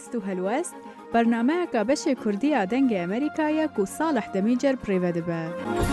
هست و هلوست برنامه که بش کردی آدنگ امریکا کو صالح دمیجر پریوده به.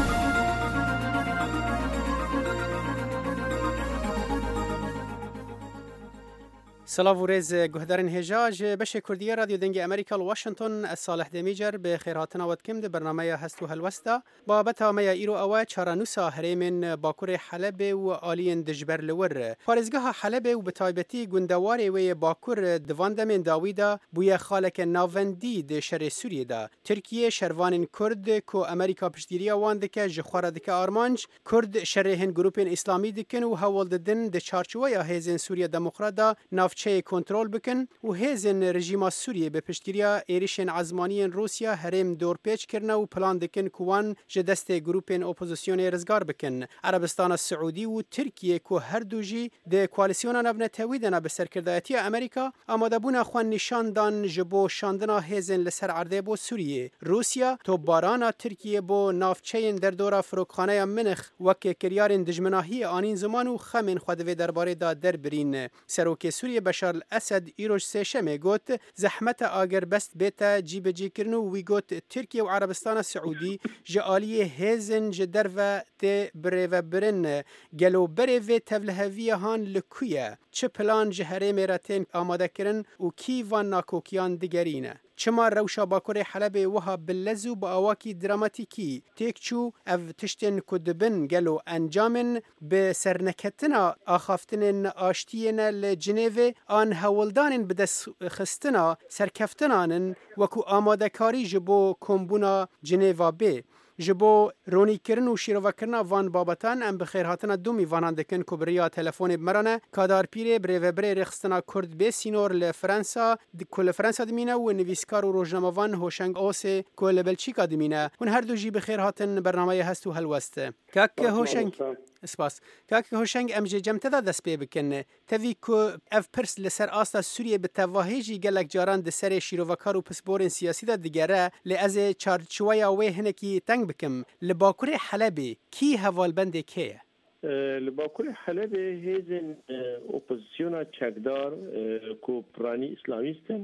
سلام و رز گهدارن هجاج بش کردی رادیو دنگ امریکا واشنطن صالح دمیجر به خیراتنا ودکم ده برنامه هست و هلوستا بابت ما ایرو اوا چارانوسا هریمن باکور حلب و آلین دجبر لور پارزگاه حلب و بتایبتی گندواری و باکور دواندمن داویدا بوی خالک ناوندی ده شر سوریه دا ترکیه شروان کرد کو امریکا پشتیری واندکه جخوردکه آرمانج کرد شرهن گروپین اسلامی دکن و هول ددن ده چارچوبه هزین سوریه دموکراتا چه کنترل بکن و هزین رژیم سوریه به پشتگیری ایریشن عزمانی روسیا هرم دور پیچ کرنه و پلان دکن کوان جدست گروپین اپوزیسیون رزگار بکن عربستان سعودی و ترکیه کو هر دوجی د کوالسیون نبنه تویدنه به سرکردایتی امریکا آماده بونه خوان نشان دان جبو شاندنا هزین لسر عرضه بو سوریه روسیا تو بارانا ترکیه بو نافچین در دورا فروخانه منخ وک کریارن دجمناهی آنین زمان و خمن خودوی درباره دا در برین سروک سوریه بشار الاسد ایروش سشمه گوت زحمت آگر بست بیتا جی بجی کرنو وی گوت ترکیه و عربستان سعودی جالی هزن جدر و ته بره و برن گلو بره و تولهوی هان لکویه چه پلان جهره میراتین آماده کرن و کی وان ناکوکیان دیگرینه چما روشا باکور حلب وها بلزو با آواکی دراماتیکی تیکچو او تشتن کدبن گلو انجامن به سرنکتنا آخافتن آشتین لجنیو آن هولدانن بدس خستنا سرکفتنانن وکو آماده کاری جبو کمبونا جنیوا بی جبو رونی کرن و شیرو کرنا وان بابتان ام بخیر هاتنا دو میوانان دکن کبریا تلفون مرانه کادار پیره بره بره رخصتنا کرد به سینور لفرانسا کل فرانسا دمینه و نویسکار و روزنامه وان هوشنگ اوسه کل بلژیکا دمینه اون هر دو جی بخیر هاتن برنامه هست و هلوسته کاک هوشنگ اسپاس کاک هوشنگ ام جمت دا دست پی بکنه توی کو اف پرس لسر آستا سوریه به تواهیجی گلک جاران د سر شیروکار و پسپورن سیاسی دا دیگره لاز چارچویا و هنکی تنگ بکم لباکور حلبی کی حوالبند کیه لباکور حلب هیزن اپوزیسیون چکدار کو پرانی اسلامیستن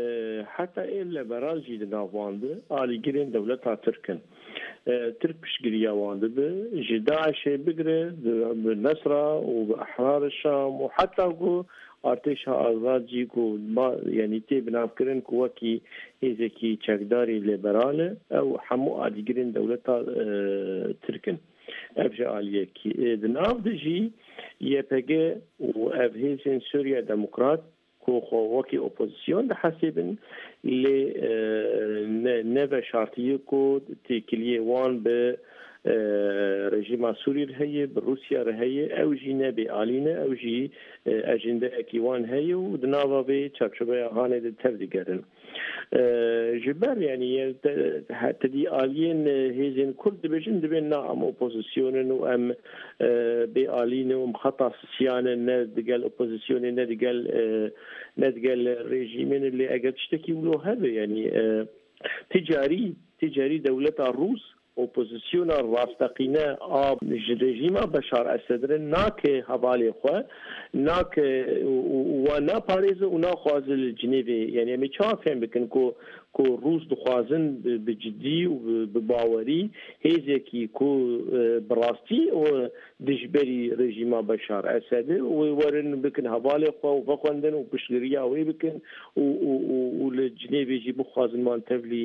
حتی این لبرال جید ناوانده آلیگرین دولت ها ترکن ترک پشگیری وانده به جداعش بگره به نصره و به احرار الشام و حتی کو ارتش آزادی کو یعنی تی بناف کرن کو کی هیزکی چکداری لیبراله او همو آلیگرین دولت ها ترکن افجا عالیه کی دناف دجی یپگه و افهیزن سوریا دموکرات کو وکی اپوزیسیون ده حسابن لی نو شرطیه کو تکلیه وان به رژیم سوری رهیه به روسیا رهیه او جی نبی آلینه او جی اجنده اکیوان هیه و دناوا به چرچوبه هانه ده تفدیگرن جبر يعني تدي آلين هيزين كرد بجن دبن نعم أوبوزيسيون وأم بآلين ومخطط سيان ندقل أوبوزيسيون ندقل ريجيمين اللي أجد تشتكي ولو هذا يعني تجاري دولة الروس اپوزیسیون راستقینه آب رژیم بشار اسد ناک حوالی خو ناک و نا پاریز و نا خوازل جنیوی یعنی می چا فهم بکن کو روس دخوازن بجدی و بباوری هیزی کی کو براستی و دجبری رژیم بشار اسد و ورن بکن حوالی خو و بخوندن و بشگریا وی بکن و لجنیوی جی بخوازن مان تبلی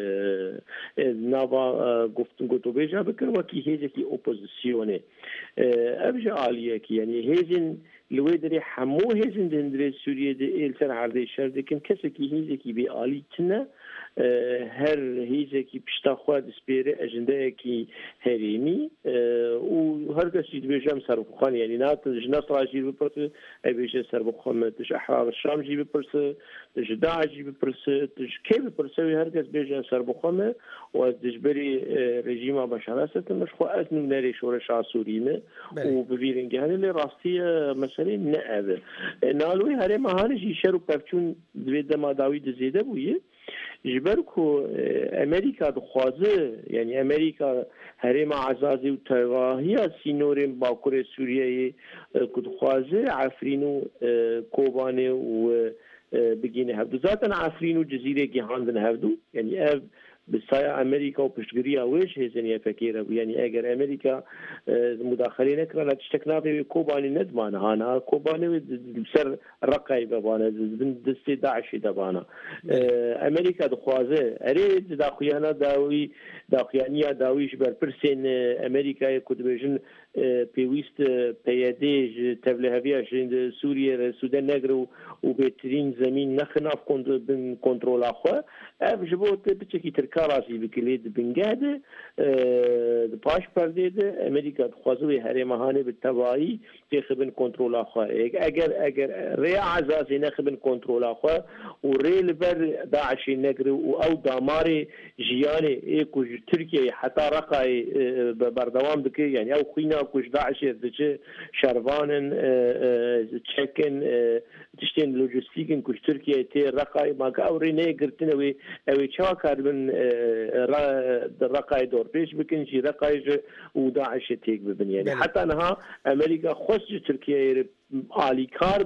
نوا گفتن گفتو بیجا بکن وکی هیزی کی اپوزیسیونه ابجا عالیه کی یعنی هیزن لویدری همو هیزن دندری سوریه ده ایلتر عرضه شرده کن کسی کی هیزی کی بی عالی تنه هر هیزی کی پشتا خواه دسپیره اجنده کی هریمی و هر کسی بیجام سربخان یعنی نات جناس راجی بپرسه بیجا سربخان تش احرار الشام جی بپرسه تش داعش جی بپرسه تش کی بپرسه و هر کس بیجا سربخان و دجبری رژیم بشار اسد مش خو از نری شورش سوریه و ببینید هنی راستی مسئله نه نالوی هر مهارجی شرو پفچون دویده ما داوید زیده بویه جبر کو امریکا دخوازه یعنی امریکا هرم عزازی و تواهی سینور باکور سوریه که دخوازه عفرینو کوبانه و بگینه هفدو ذاتن عفرین و جزیره گیهاندن هفدو یعنی اف بسایه امریکا و پشتگیری اوش هزینی فکره یعنی اگر امریکا مداخله نکرده تشتک نابی کوبانی ندمانه هانا کوبانی بسر رقای ببانه دستی داعشی دبانه امریکا دخوازه اری داخیانا داخیانیا داویش بر پرسین امریکا کدومشن پیوست پیادهج تبلیغیاش این سوریه سودان نگرو و بهترین زمین نخناف کنترل آخوا اف جبوت بچکی ترکارازی بکلید بنگاده پاش پردیده امریکا دخوازوی هرمهانه بالتبعی تخبن کنترل آخوا اگر ریا عزازی نخبن کنترل آخوا و ریل بر داعشی نگرو و او دامار جیانه ایکوش ترکیه حتی رقای بردوام بکی یعنی او خوینا کش داعش دچه شروانن چکن تشتین لوجستیکن کش ترکیه تی رقای ما که اوری نه گرتنوی اوی چا کاربن رقای دور پیش بکن جی رقای و داعش تیک ببین یعنی حتی انها امریکا خصوص ترکیه عالی کار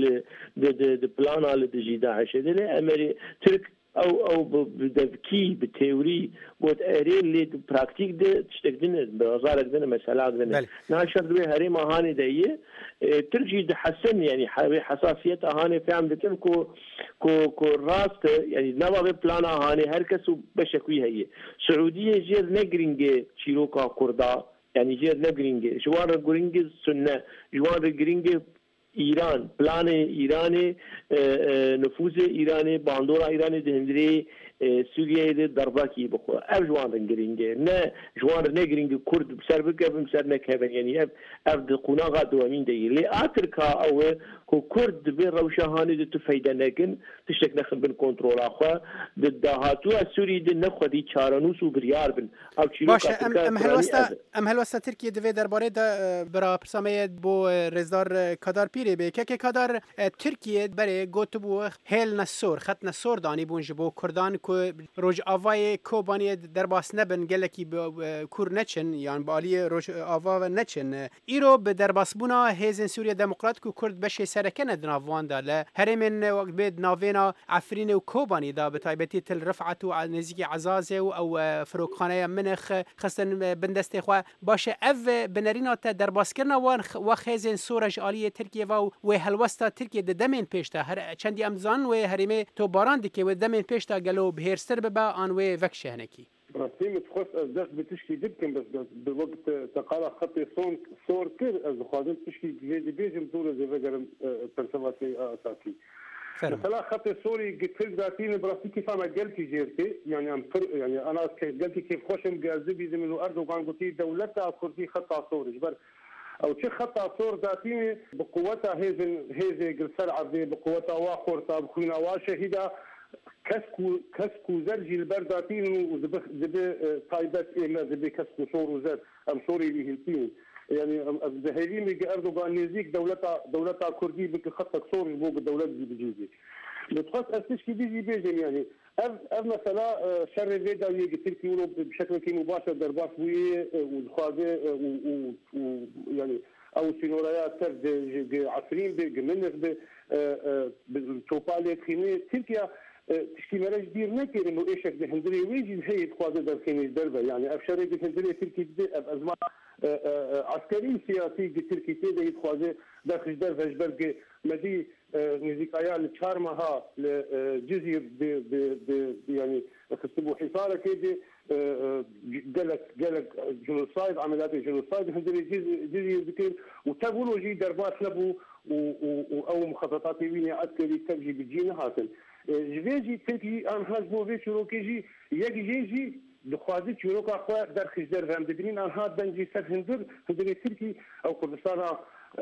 بد پلان على دجي داعش دل امري ترك او بدفكي بالتيوري قلت ارين لي براكتيك ده تشتكدن بوزارة دنا مسألة دنا ناشر دوي هري ما هاني دايه ترجي تحسن يعني حساسية هاني فهم دتن كو راست يعني نوا بلان هاني هركس بشكوي هي سعودية جير نجرينج شيروكا كردا يعني جير نجرينج جوار جرينج سنة جوار جرينج ایران پلان ایرانی نفوذ ایرانی باندورا ایرانی دهندری سوریه ده درباکی بخو اف جوان رنگرینگه نه جوان رنگرینگه کرد بسر بکبم سر نکبن یعنی اف قناغا دوامین دی لی آترکا او کو کرد به روشهانی ده تفیده نکن تشتک نخل بن کنترول آخوا ده دهاتو سوری ده نخودی چارانوس و بریار بن او چیلو ام هلوستا ترکیه دوی درباره ده برا پرسامه بو رزدار کادار پیره به که کادار ترکیه بره گوتو بو هل نسور خط نسور دانی بونج بو کردان روج آوای کوبانی در باس نبن گلکی کور نچن یعنی بالی روج آوا نچن ایرو به در باس بونا هیزن سوریه دموکرات کو کرد بشه سرکن دناوان داله هرمن وقت بید ناوینا عفرین و کوبانی دا به تایبتی تل رفعت و نزیک عزازه او فروخانه منخ خستن بندست خو باشه اف بنرینا تا در باس کرنا و هیزن سورج عالی ترکیه و هلوستا ترکیه دمن پیشتا هر چندی امزان و هرمه تو باران دکی و دمن پیشتا گلو بهرستر ببا آن و وکشه هنکی راستی متخص از دست بتشکی دبکن بس به وقت تقال خطی صور کر از خواهدن تشکی جدی بیجم دور زیوه گرم ترسواتی اساسی مثلا خط سوري قلت ذاتين براسي كيف ما قلتي جيرتي يعني انا قلتي كيف خوشم جاذبي زمن اردوغان قلتي دولتها كردي خط سوري جبر او شي خط صور ذاتي بقوتها هيزي قلسر عبدي بقوتها واخورتا بخوينا واشهيدا كسكو زرجي البرداتين وزبي طايبات إلا زبي كسكو صور وزر ام سوري بيهلتين يعني الزهيرين اللي أردوغان نزيك دولتها كردي بك خطك صوري بوق الدولة دي بجيزي بتخص أستشكي بيجي يعني أف مثلا شر فيدا يجي تركي ولو بشكل كي مباشر درباس ويه والخاذة يعني أو سينوريات ترد عفرين بمنخ بتوبالي خيمي تركيا تشكي مراج دير نكر إنه إيشك بهندري ويجي هي تخاذة درخيمي دربة يعني أفشاري بهندري تركي أزمان عسكري سياسي تركي تيدا يتخاذة درخش درفش برق مدي نزيكايا لتشارمها لجزير يعني خصبوا حصارة كده قالك جنوسايد عمليات جنوسايد هندري جزير ذكر وتقولوا جي دربات لبو او مخططات وين عسكري تجي بتجينا هاتن جيجي تركي ان هاجمو في شروكيجي يجي دخوازي شروكا خو در خجدر فهم دبرين ان هاد بنجي سر هندري تركي او كردستان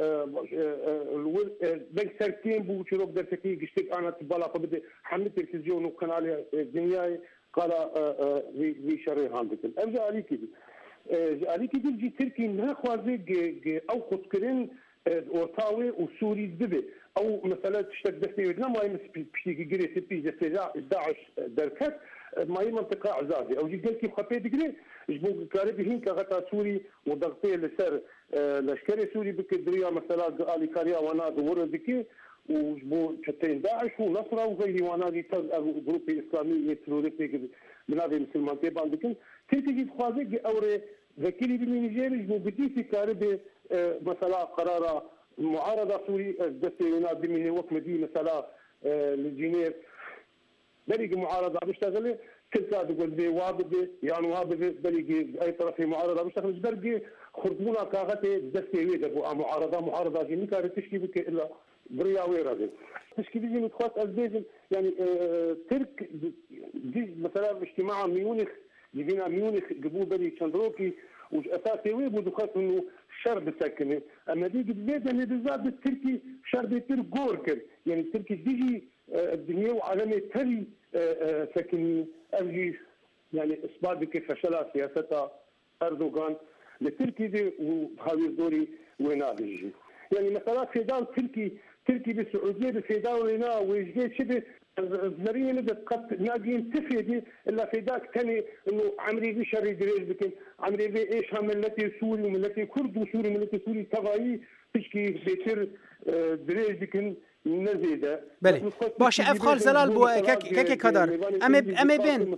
بنك سرتين بو شروك در تركي قشتك انا تبالا قبل حمل تلفزيون وقناه الدنيا قال في شري هاندكن ارجع عليك دي جي تركي نه خوازي او خطكرين أورتاوي وسوري دبي أو مثلا تشتك دستي ما يمس بشتي جري تبي داعش دركت ما هي منطقة عزازي أو جيل كيف خبيت جري جبوا كاربي هين كغتا سوري وضغطي لسر لشكري سوري بكدريا مثلا آلي كاريا وانا دور ذكي وجبوا شتين داعش ونصرة وغيري وانا دي جروب إسلامي تروريستي بنادي مسلمان تبان لكن تيجي جيت خوازي أوري ذكري بالنيجيري جبوا بدي في كاربي مثلا قرار معارضة سوري دستي ونادي من وقت مدي مثلا للجنيف بريق معارضة بيشتغل تلقى تقول بي وابد يعني وابد بريق أي طرف معارضة بيشتغل برقي خرطونا كاغتي دستي ويدبوا معارضة جيني كانت تشكي بك إلا بريا ويرادي تشكي بيجي متخوات أزبيجن يعني ترك دي مثلا اجتماع ميونخ جينا ميونخ جبوا بري شندروكي وأساسي ويبو دخلت إنه شرب ساكنه اما دي بالذات يعني بالذات التركي شرب ترك جوركر يعني التركي ديجي الدنيا وعالمي تري ساكنين ارجي يعني اثبات كيف فشل سياسه اردوغان للتركي دي وهاوي دوري وين بيجي يعني مثلا فيدال تركي بالسعوديه بفيدال لنا ويجي شبه الزرينه اللي قد ناقين تفيدي الا في ذاك ثاني انه عمري بي شر دريج لكن عمري بي ايش هم ملتي سوري وملتي كرد وسوري ملتي سوري تغاي تشكي بيتر دريج لكن نزيده بله باشه افخال زلال بو كيكي كدار ام بين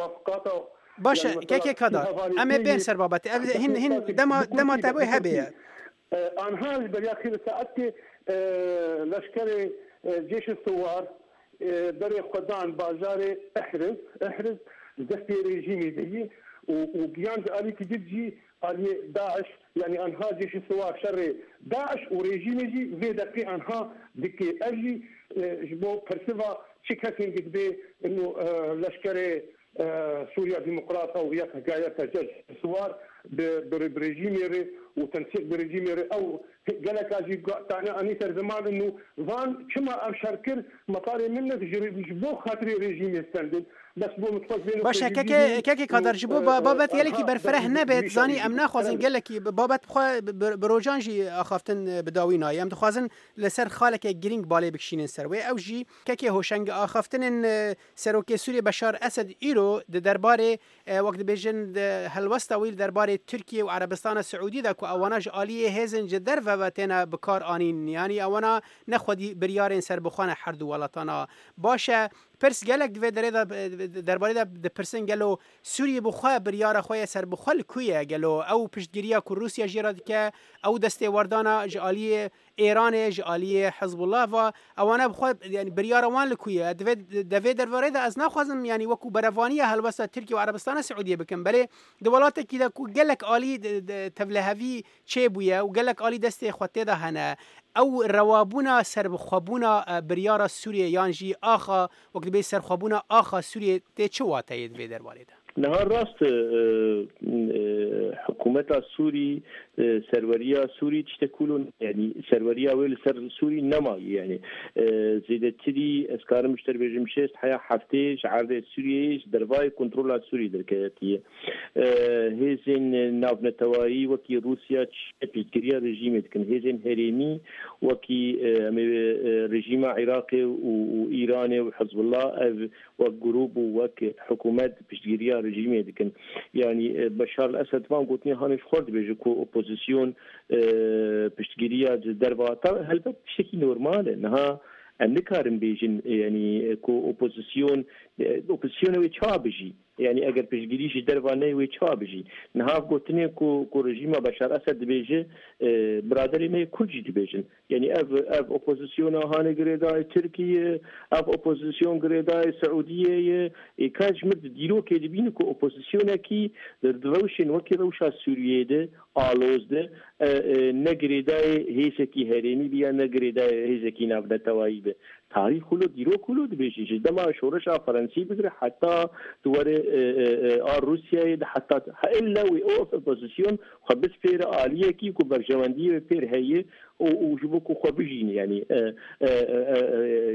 باشه كيكي كدار ام بين سر بابت هن دما تابوي هبه ان هاي بالاخير ساعتي لشكري جيش الثوار بري خدان بازاري احرز دستي ريجيمي دي وقيان عليك جدجي علي داعش يعني انها جيش الثوار شر داعش وريجيمي جي في دقي انها دكي اجي جبو برسيفا شكاكين قد انه لشكري سوريا ديمقراطيه وهي حكايه جيش الثوار بريجيمي وتنسيق بريجيمي او قالك اجي تاع اني زمان انه فان كما ابشركر مطاري منك جبو خاطري ريجيم يستندد بس بو متفضلين باشه كيكي قدر جبو بابت يلكي برفره نبت زاني ام ناخذن قالك بابت بخوا بروجانجي اخافتن بداوينا يم تخازن لسر خالك جرينج بالي بكشين سروي او جي كيكي هوشنگ اخافتن سروكي سوريا بشار اسد ايرو درباري وقت بيجن هلوستا ويل درباري تركيا وعربستان السعودي داكو اواناج اليه هزن جدر وتنا بكار انين يعني اوانا نخودي بريارين سر بخانه حرد ولاتانا باشه پرس گلک دوی درباره د پرسن گلو سوریه بخوا بریار خوی سر بخوا کویه گلو او پشتگیریا کو روسیا جیراد که او دسته وردانا جالی ایران جالی حزب الله و اوانا بخوا یعنی بریار وان لکویه دوی درباره د از نخوازم یعنی وکو بروانیه هلوسا ترکیه و عربستان سعودیه بکن بله دولات کی کو گلک عالی تبلهوی چه بویه و گلک عالی دسته خوته ده هنه او روابونا سربخوابونا بریار سوریه یانجی آخا وقت بی سرخوابونا آخا سوریه تی چه واتاید وی در والده؟ نهار راست حکومت سوری سروریا سوری تشتكلون يعني سروریا ويل سر سوري نما يعني زيدتري اسكار مشتر بجمشيس حياه حفتي شعار سوريا درباي كنترول سوري دركاتيه هيزن ناف نتواي وكي روسيا تشكيريا ريجيم كان هيزن هريمي وكي ريجيم عراقي وايراني وحزب الله وجروب وك حكومات بتشكيريا ريجيم كان يعني بشار الاسد ما قلتني هانش خرد بيجكو اوبوزيسيون بتشكيريا دربا هل بشكل نورمال انها النكارم بيجن يعني كو اوبوزيسيون ويتشابجي يعني اگر پشگیریش دروانه وی چابجی نه گوتنی کو رژیم بشار اسد بیجه برادری می کلجی بیجن يعني اف اوبوزيسيون هانه غريداي تركيا اف اوبوزيسيون غريداي سعوديه كاج مد ديرو كي دبين كو اوبوزيسيون كي دروشن وكي روشا سوريه ده الوز ده نغريداي هيسكي هريمي بيا نغريداي هيسكي نابدا توايب تاريخ كله ديرو كله بيجي دما شورش فرنسي بغير حتى دور روسيا حتى الا وي اوف اوبوزيسيون خبس فير عاليه كي كو برجواندي فير هي وجبوكو خبجين يعني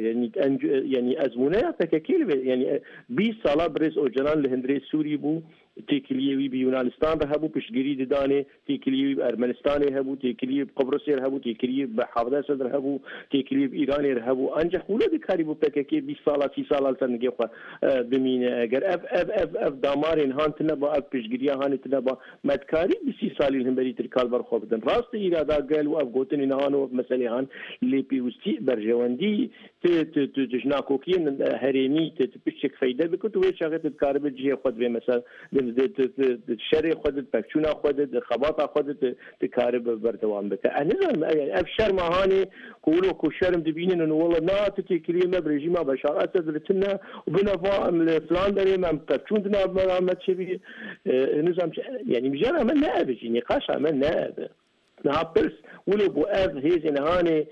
يعني ازمونه تككيل يعني 20 سال بريز او جنرال الهندري سوري بو تيكليوي بيونانستان هبو بشجري داني تيكليوي بأرمنستان هبو تيكليوي بقبرص هبو تيكليوي بحافظة صدر هبو تيكليوي بإيران هبو أنجح ولا ذكاري بو بككي 20 سال 30 سال تنجي خو بمين اگر اف دامارين هانتنا با اف بشجريا هانتنا با مدكاري 20 سال الهمبري تركال برخو بدن راست إرادا قال واف قوتن هانو مسألة هان اللي بيوستي برجواندي تجناكوكين هرمي تبشك فايدة بكت ويشغل تكارب جي خد بمثلا الشري خد بكشونا خد خباطة خد تكارب بردوام بك أنا يعني أبشر ما هاني كولو كشرم دبينين إنه والله نا تتكلم برجيمة بشار أتدرتنا وبنفا فلان دري ما بكشونا ما تشبيه نظام يعني مجرد من نائب نقاش من نائب نابلس ولو بؤاف هيزن هاني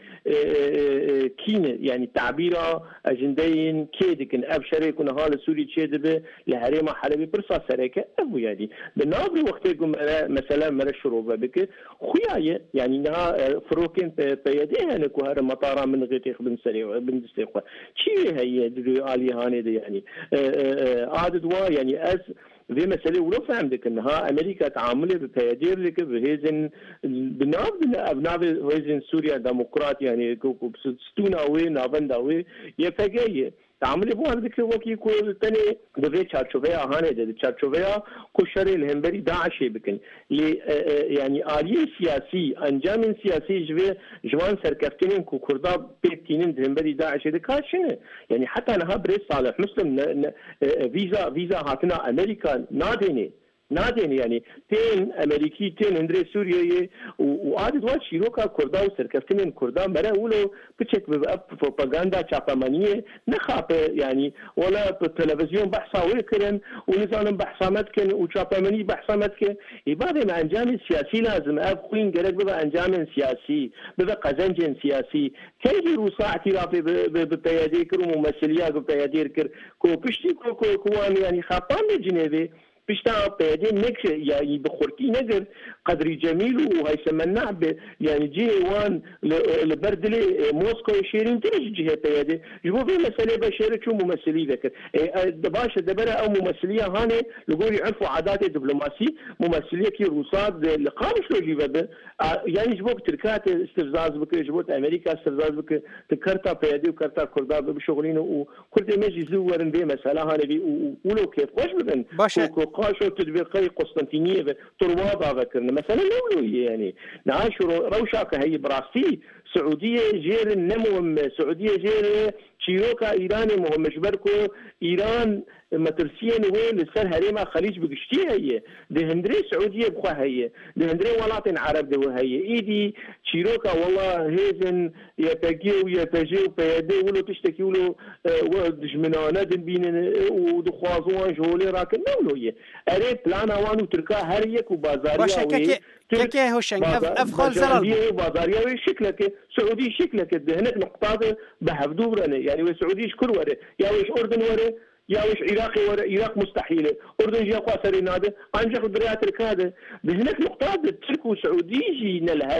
كين يعني تعبيرا أجندين كيدكن أبشري كنا هال سوري تشيدبه لهريما حلبي برصا سريكة أبو يعني بالنابري وقتكم مثلا مرة شروبة بك خياية يعني نها فروكين بيديها نكو هذا مطارا من غيتيخ بن سريع بن دستيقة شيء هي آلي هاني دي يعني عادد وا يعني في مسألة ولو فهمتك إنها أمريكا تعامله ببيادير لك بهزن بناب هزن سوريا ديمقراط يعني ستوناوي نابنداوي يفجأي تعامله بوه ذكر وقت يكون تاني دفع تشارشوفيا هاني ده تشارشوفيا كشري الهمبري داعش بكن ل يعني آلية سياسي أنجام سياسي جوان سركفتين كوكردا بيتينين الهمبري داعش ده كاشنه يعني حتى أنا بريس صالح مسلم فيزا هاتنا أمريكا نادين يعني تين أمريكي تين هندري سوريا وعادة وقت شيروكا كردا وسركفتين كردا مرة ولو بتشك بروباغندا شابامانية نخاف يعني ولا بالتلفزيون بحثا ويكرن ونظام بحثا متكن وشاباماني بحثا متكن يبقى مع أنجام سياسي لازم أبخوين قالك بقى أنجام سياسي بقى قزنجين سياسي كي روسا اعترافي ببيادير وممثليات ببيادير كر كو بشتي كوان يعني خاطان جنيفي بيشتغل بيدين نكش يعني بخورتي نقر قدري جميل وهي سمناه يعني جي وان لبردلي موسكو يشيرين تريج جهة بيدين جبوا في مسألة بشيرة شو ممثلي ذكر دباشة دبرة أو ممثلية هاني لقول يعرفوا عادات دبلوماسي ممثلية كي روسات لقامش لو جيبه يعني جبوا تركات استفزاز بك جبوا أمريكا استفزاز بك تكرتا بيدين وكرتا كردا بشغلين وكرد مجلس زورن في مسألة هاني ولو كيف خوش بدن قاشو تدبيقي قسطنطينية ترواضة ذكرنا مثلا لولو يعني نعاش روشاك هي براسي سعودية جير النمو سعودية جير شيروكا إيراني مهم مشبركو إيران مترسيا وين لسر هريمة خليج بقشتي هي ده هندري سعودية بخوا هي ده هندري ولاطن عرب ده هي إيدي شيروكا والله هيزن يتجيو يتجيو بيدي ولو تشتكي ولو دجمنانا دنبين ودخوازوان جولي راكن نولو هي أريد لانا وانو تركا هريك وبازاريا كي هوشنگ افخال زلال بازاريا شكلك سعودي شكلك هناك نقطة بحفدو برنه يعني وسعودي شكر وره يا ويش أردن وره يا ويش عراقي وره عراق مستحيلة أردن جي أقوى سرين هذا أنجح دريات هذا هناك نقطة ترك وسعودي جي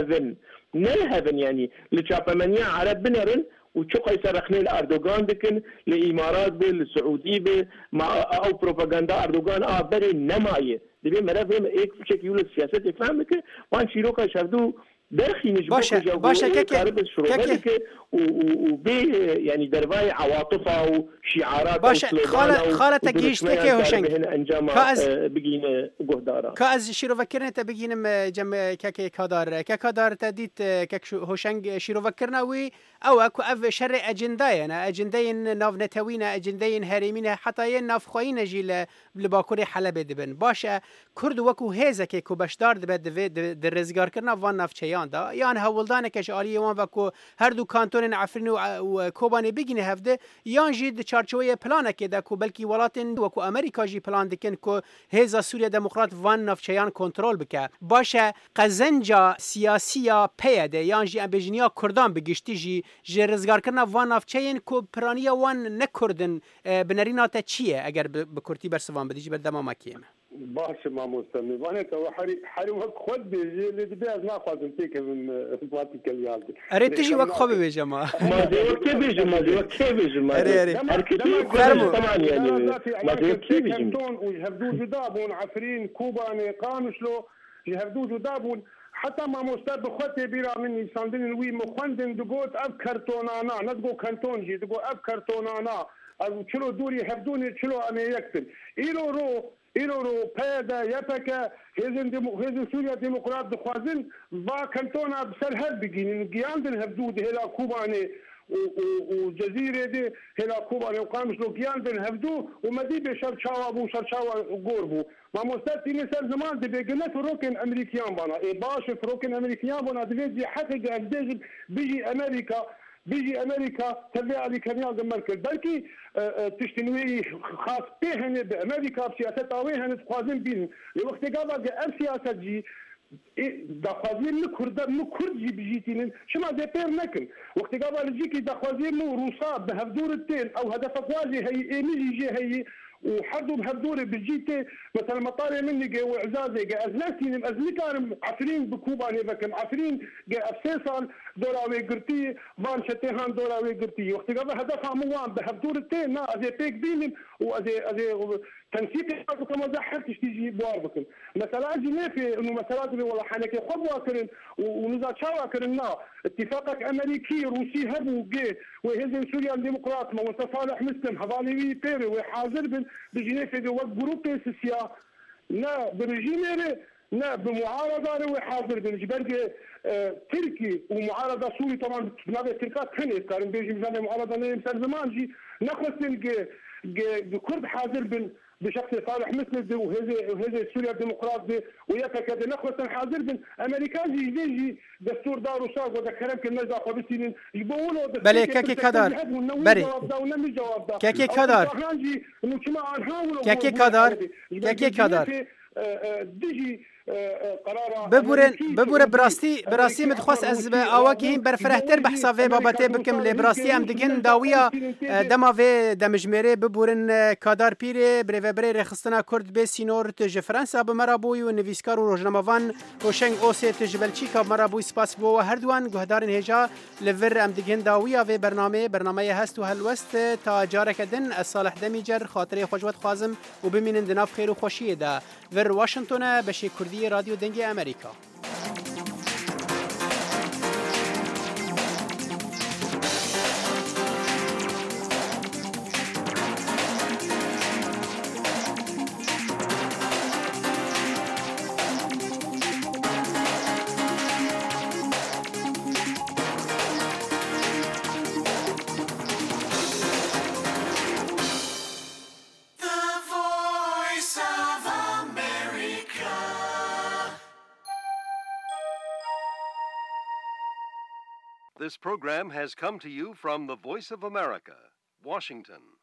نلهفن يعني لشابمانيا عرب بنرن وشوق يسرخني الأردوغان دكن لإمارات بالسعودية أو بروباغندا أردوغان بري نماية دبي مرافهم إيك بشكل يقول السياسة يفهمك وان شيروكا شافدو درخي نجبوك باشا كاكي وبي يعني درباي عواطفها وشعارات باشا خالة تجيش تكي هوشنگ كاز بقين قهدارا كاز شيرو فكرنا تبقين جم كاكي كادار تديت كاك هوشنگ شيرو فكرنا وي او اكو اف شر اجندين ناف نتوينا اجندين هريمين حتى يناف خوين جيل لباكوري حلب دبن باشا كرد وكو هيزك كو بشدار دبد درزگار كرنا وان ناف چيان دا يعني هولدان كش علي وان وكو هر دو كانتون عفرين وكوباني بيجين هفده يان جيد چارچويه پلان كده كو بلكي ولاتن وكو امريكا جي پلان دكن كو هيزا سوريا ديمقراط وان ناف چيان كنترول بك باشا قزنجا سياسيا پيده يان جي امبجنيا كردان بگشتي جي رزگار كرنا وان ناف چين كو پرانيا وان نكردن بنرينا تا چيه اگر بكرتي برسوان بديجي بدما ماكيم باش ما مستمر وانا تو حري وقت خد اللي بدي ما اخذ انتك من فاتي كليات اريد تجي وقت خبي يا جماعه ما دي وقت بيجي ما دي وقت بيجي ما اري طبعا يعني ما دي وقت بيجي كانتون ويهبدوا جدابون عفرين كوباني قانشلو يهبدوا جدابون حتى ما مستعد بخوتي بيرا مني ساندين وي مخندن دقوت اب كرتونانا ندقو كانتون جي دقو اب كرتونانا او چلو دوري هبدوني چلو انا يكتب ایرو پیدا یپکه هزین سوریا دموکرات دخوازن و کانتونا بسر هر بگینن گیاندن هبدود هلا کوبانه و جزيره دي هلا كوبا وقامش لو كياندن هبدو ومدي بشرشاوا ابو شرشاوا غوربو ما مستاتي مثل زمان دي بيجنت روكن امريكيان بانا اي باش روكن امريكيان بانا دي حقق قديش بيجي امريكا تبع لي كنيال المركز بلكي تشتنوي خاص بهن بامريكا بسياسات اوهن تخوازن بين لوقت قبل السياسه جي دخوازين مكرد جي بجيتين شما دي بير نكن وقت قبل جيكي دخوازين روسا بهدور التين او هدف واجي هي نيجي جي هي وحدوا بهدور بجيتي مثلا مطاري مني جا وعزازي جا ازلاتين ازلكان عفرين بكوبا نيبكم عفرين جا افسيسان دوراوي قرتي فان شتيهان دوراوي قرتي وقت قبل هدف عموان بهدور التين نا ازي بيك بينم وازي تنسيق كما ضحكتش تيجي بواربكم مثلا اجي نافي انه مثلا والله حنكي خبوا كرن ونزا شاوا كرنا اتفاقك امريكي روسي هبوا جي وهزم سوريا الديمقراط ما صالح مسلم هذاني بيري وحاضر بجنيف دي وقت جروب اساسيا لا برجيميري لا بمعارضه وحاضر بالجبرجي تركي ومعارضه سوري طبعا نادي تركات كانت كان بيجي مثلا معارضه مثل زمان جي نخلص كرد حاضر بشخص صالح مثل وهذا سوريا الديمقراط وياك نخلص حاضر بن امريكان يجي دستور دار وشاق وذا كلام كنا ذا قبسين يبولوا بله كاكي كدار بري كاكي كدار كاكي كدار ديجي ببوره براستی متخواست از آواکی هیم برفرهتر بحثاوه بابته بکم لبراستی ام دگن داویا دماوه دمجمره ببورن کادار پیره بره رخصتنا کرد به سینور تج فرانسا بمرابوی و نویسکار و روزنامه‌وان و شنگ اوسی تج بلژیکا مرابوی سپاس بو و هر دوان گهدارن هجا لور ام دگن داویا و برنامه هست و هلوست تا جارکدن از صالح دمیجر خاطره خوشوت خوازم و بمینن دناف خیر و خوشیه ده ور واشنطن بشی کردی رادیو دنگی امریکا. This program has come to you from the Voice of America, Washington.